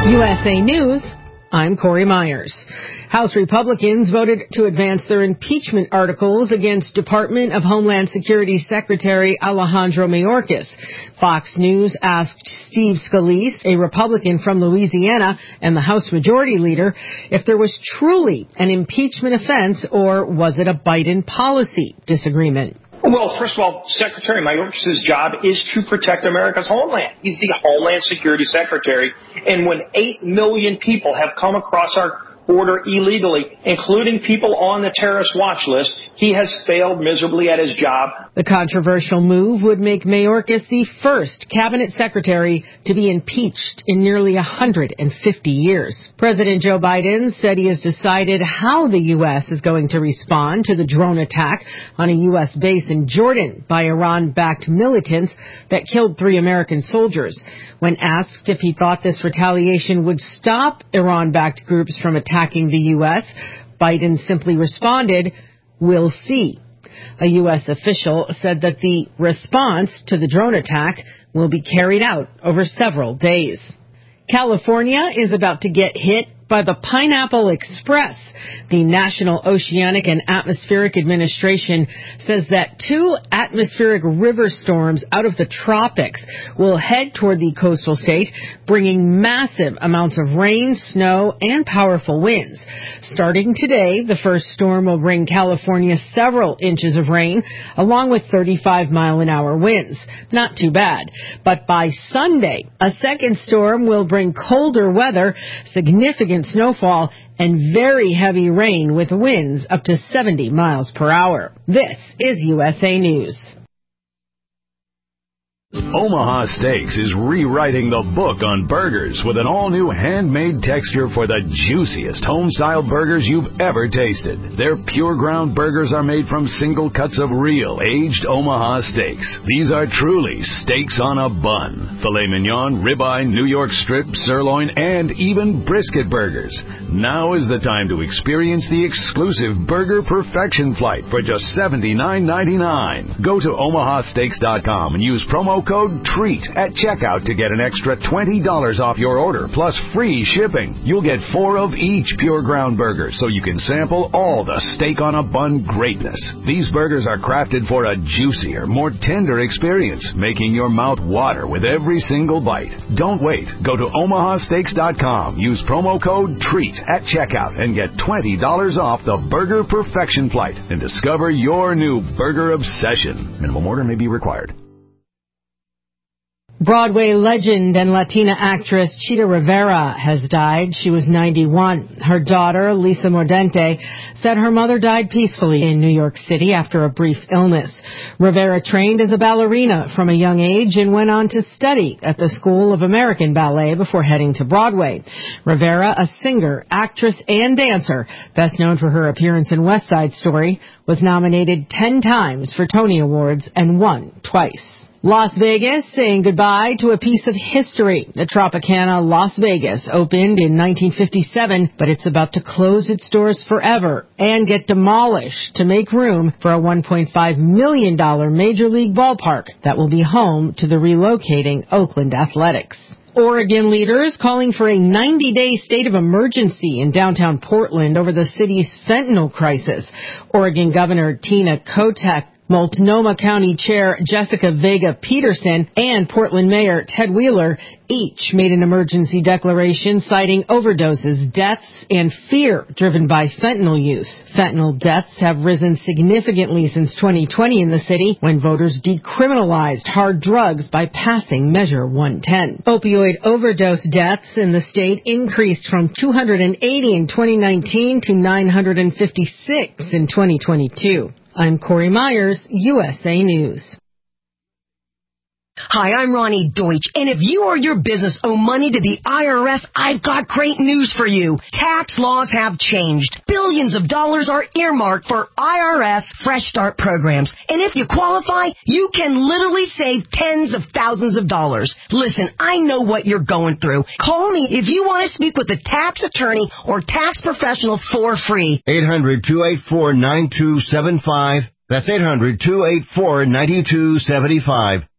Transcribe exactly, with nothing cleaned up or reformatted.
U S A News, I'm Corey Myers. House Republicans voted to advance their impeachment articles against Department of Homeland Security Secretary Alejandro Mayorkas. Fox News asked Steve Scalise, a Republican from Louisiana and the House Majority Leader, if there was truly an impeachment offense or was it a Biden policy disagreement. Well, first of all, Secretary Mayorkas' job is to protect America's homeland. He's the Homeland Security Secretary. And when eight million people have come across our border illegally, including people on the terrorist watch list, he has failed miserably at his job. The controversial move would make Mayorkas the first cabinet secretary to be impeached in nearly one hundred fifty years. President Joe Biden said he has decided how the U S is going to respond to the drone attack on a U S base in Jordan by Iran-backed militants that killed three American soldiers. When asked if he thought this retaliation would stop Iran-backed groups from attacking the U S, Biden simply responded, "We'll see." A U S official said that the response to the drone attack will be carried out over several days. California is about to get hit by the Pineapple Express. The National Oceanic and Atmospheric Administration says that two atmospheric river storms out of the tropics will head toward the coastal state, bringing massive amounts of rain, snow, and powerful winds. Starting today, the first storm will bring California several inches of rain, along with thirty-five mile an hour winds. Not too bad. But by Sunday, a second storm will bring colder weather, significant snowfall, and very heavy rain with winds up to seventy miles per hour. This is U S A News. Omaha Steaks is rewriting the book on burgers with an all-new handmade texture for the juiciest home-style burgers you've ever tasted. Their pure ground burgers are made from single cuts of real, aged Omaha steaks. These are truly steaks on a bun. Filet mignon, ribeye, New York strip, sirloin, and even brisket burgers. Now is the time to experience the exclusive Burger Perfection Flight for just seventy-nine ninety-nine. Go to omaha steaks dot com and use promo code TREAT at checkout to get an extra twenty dollars off your order, plus free shipping. You'll get four of each pure ground burger, so you can sample all the steak on a bun greatness. These burgers are crafted for a juicier, more tender experience, making your mouth water with every single bite. Don't wait. Go to omaha steaks dot com, use promo code TREAT at checkout, and get twenty dollars off the Burger Perfection Flight and discover your new burger obsession. Minimum order may be required. Broadway legend and Latina actress Chita Rivera has died. She was ninety-one. Her daughter, Lisa Mordente, said her mother died peacefully in New York City after a brief illness. Rivera trained as a ballerina from a young age and went on to study at the School of American Ballet before heading to Broadway. Rivera, a singer, actress, and dancer, best known for her appearance in West Side Story, was nominated ten times for Tony Awards and won twice. Las Vegas saying goodbye to a piece of history. The Tropicana Las Vegas opened in nineteen fifty-seven, but it's about to close its doors forever and get demolished to make room for a one point five million dollars Major League ballpark that will be home to the relocating Oakland Athletics. Oregon leaders calling for a ninety-day state of emergency in downtown Portland over the city's fentanyl crisis. Oregon Governor Tina Kotek, Multnomah County Chair Jessica Vega Peterson, and Portland Mayor Ted Wheeler each made an emergency declaration citing overdoses, deaths, and fear driven by fentanyl use. Fentanyl deaths have risen significantly since twenty twenty in the city when voters decriminalized hard drugs by passing Measure one ten. Opioid overdose deaths in the state increased from two hundred eighty in twenty nineteen to nine hundred fifty-six in twenty twenty-two. I'm Corey Myers, U S A News. Hi, I'm Ronnie Deutsch, and if you or your business owe money to the I R S, I've got great news for you. Tax laws have changed. Billions of dollars are earmarked for I R S Fresh Start programs, and if you qualify, you can literally save tens of thousands of dollars. Listen, I know what you're going through. Call me if you want to speak with a tax attorney or tax professional for free. eight hundred, two eight four, nine two seven five. That's eight hundred, two eight four, nine two seven five.